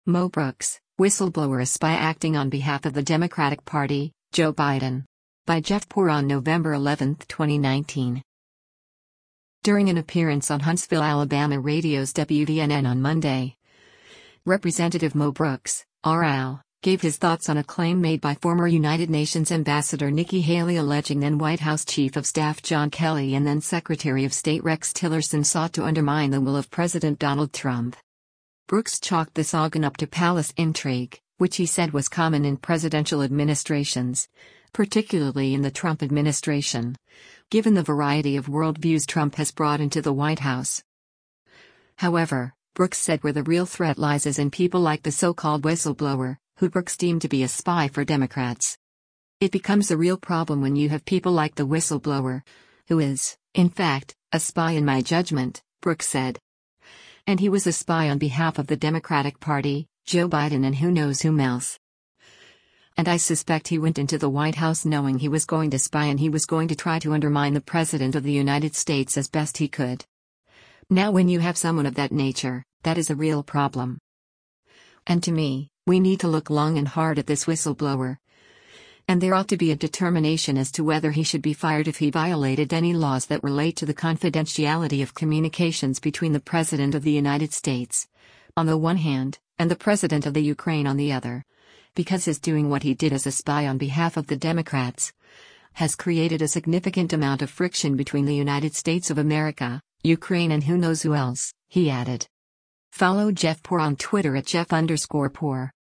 Mo Brooks, whistleblower, a spy acting on behalf of the Democratic Party, Joe Biden. By Jeff Poor on November 11, 2019. During an appearance on Huntsville, Alabama radio's WVNN on Monday, Representative Mo Brooks, RL, gave his thoughts on a claim made by former United Nations Ambassador Nikki Haley alleging then White House Chief of Staff John Kelly and then Secretary of State Rex Tillerson sought to undermine the will of President Donald Trump. Brooks chalked this organ up to palace intrigue, which he said was common in presidential administrations, particularly in the Trump administration, given the variety of worldviews Trump has brought into the White House. However, Brooks said where the real threat lies is in people like the so-called whistleblower, who Brooks deemed to be a spy for Democrats. It becomes a real problem when you have people like the whistleblower, who is, in fact, a spy in my judgment, Brooks said. And he was a spy on behalf of the Democratic Party, Joe Biden, and who knows whom else. And I suspect he went into the White House knowing he was going to spy and he was going to try to undermine the President of the United States as best he could. Now when you have someone of that nature, that is a real problem. And to me, we need to look long and hard at this whistleblower. And there ought to be a determination as to whether he should be fired if he violated any laws that relate to the confidentiality of communications between the President of the United States, on the one hand, and the President of the Ukraine on the other. Because his doing what he did as a spy on behalf of the Democrats has created a significant amount of friction between the United States of America, Ukraine, and who knows who else, he added. Follow Jeff Poor on Twitter at Jeff_Poor.